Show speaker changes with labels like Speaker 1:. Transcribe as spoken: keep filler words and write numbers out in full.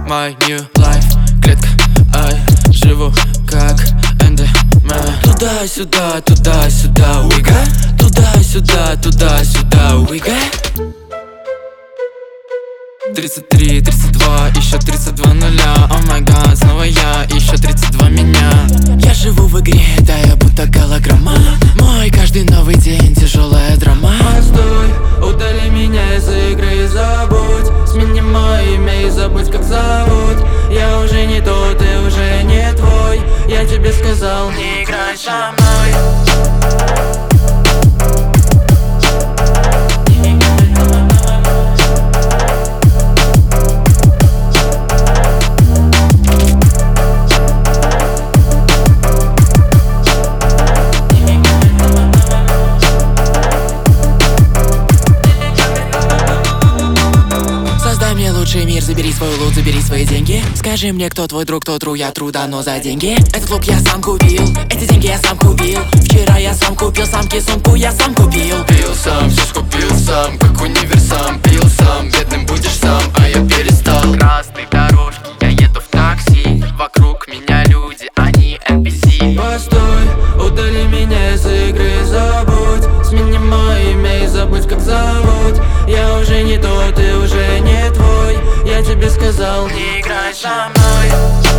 Speaker 1: my new life. Клетка, ай, живу как эндемен. Туда-сюда, туда-сюда, we got. Туда-сюда, туда-сюда, we got. Тридцать три, тридцать два, еще тридцать два нуля. О май гад, снова я, еще тридцать два меня. Я живу в игре, да я будто голограмма. Мой каждый новый день тяжелая драма. Постой, удали меня из игры и забудь. Смени мое имя и забудь, как зовут. Я уже не тот, ты уже не твой. Я тебе сказал, не играй со мной. Лучший мир, забери свой лут, забери свои деньги. Скажи мне, кто твой друг, кто тру, я труда, но за деньги. Этот лук я сам купил, эти деньги я сам купил. Вчера я сам купил самки, сумку я сам купил.
Speaker 2: Пил сам, все скупил сам, как универсам. Пил сам, бедным будешь сам, а я перестал.
Speaker 3: Красной дорожки, я еду в такси. Вокруг меня люди, они эн пи си.
Speaker 1: Постой, удали меня из игры и забудь. Смени мое имя и забудь, как зовут. Я уже не тот, ты уже не твой. Я тебе сказал, не играй со мной.